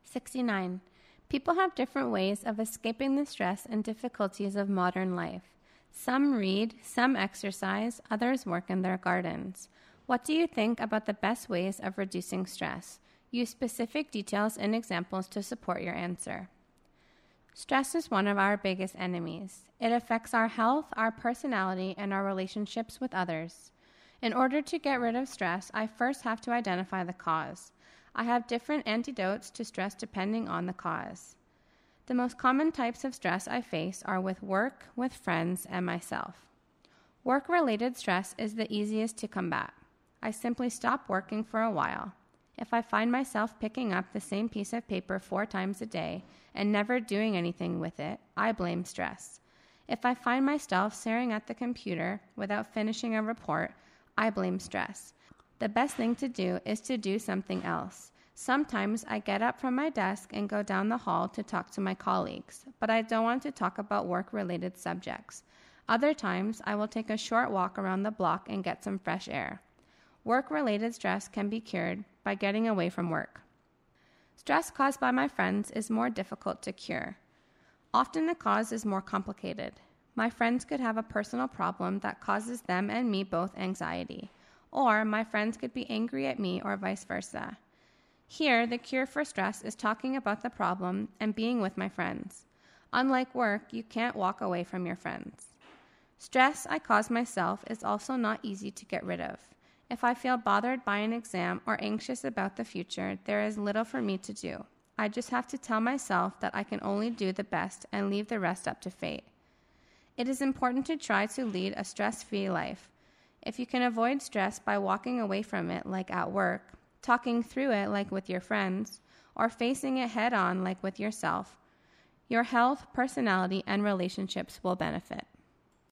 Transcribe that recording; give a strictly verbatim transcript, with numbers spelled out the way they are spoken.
sixty-nine. People have different ways of escaping the stress and difficulties of modern life. Some read, some exercise, others work in their gardens. What do you think about the best ways of reducing stress? Use specific details and examples to support your answer. Stress is one of our biggest enemies. It affects our health, our personality, and our relationships with others. In order to get rid of stress, I first have to identify the cause. I have different antidotes to stress depending on the cause. The most common types of stress I face are with work, with friends, and myself. Work-related stress is the easiest to combat. I simply stop working for a while. If I find myself picking up the same piece of paper four times a day and never doing anything with it, I blame stress. If I find myself staring at the computer without finishing a report, I blame stress. The best thing to do is to do something else. Sometimes I get up from my desk and go down the hall to talk to my colleagues, but I don't want to talk about work-related subjects. Other times, I will take a short walk around the block and get some fresh air. Work-related stress can be cured by getting away from work. Stress caused by my friends is more difficult to cure. Often the cause is more complicated. My friends could have a personal problem that causes them and me both anxiety, or my friends could be angry at me or vice versa. Here, the cure for stress is talking about the problem and being with my friends. Unlike work, you can't walk away from your friends. Stress I cause myself is also not easy to get rid of. If I feel bothered by an exam or anxious about the future, there is little for me to do. I just have to tell myself that I can only do the best and leave the rest up to fate. It is important to try to lead a stress-free life. If you can avoid stress by walking away from it, like at work, talking through it like with your friends, or facing it head-on like with yourself, your health, personality, and relationships will benefit.